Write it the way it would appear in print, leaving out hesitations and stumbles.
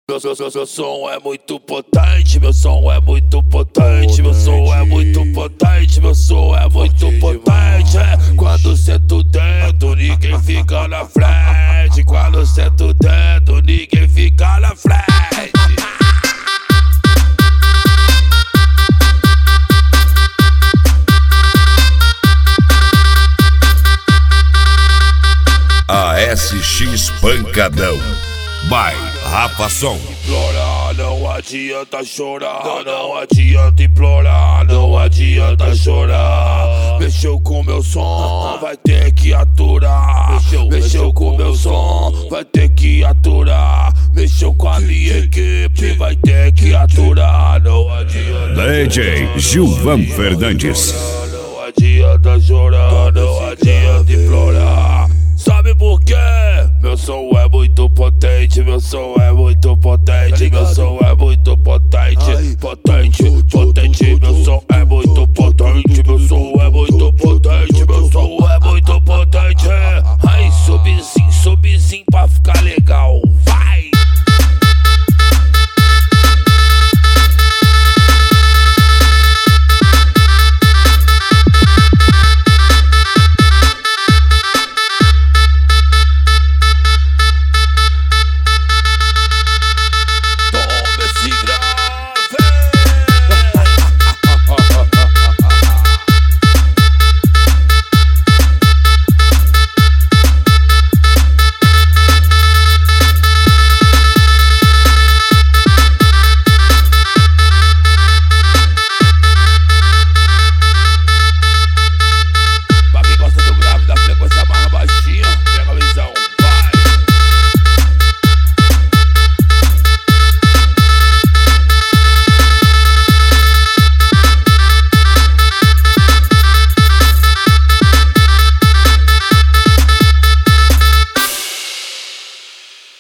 Meu som é muito potente, meu som é muito potente, meu som é muito potente, meu som é muito potente. Quando senta o dedo, ninguém fica na frente. Quando senta o dedo, ninguém fica na frente. ASX Pancadão by Rafa Som. Implorar, não adianta chorar, não adianta implorar, não adianta chorar. Mexeu com meu som, vai ter que aturar. Mexeu com meu som, vai ter que aturar. Mexeu com a minha equipe, vai ter que aturar. Não adianta DJ Gilvan Fernandes. Não adianta chorar, não adianta implorar. Sabe por quê? Meu som é muito potente, meu som é muito potente.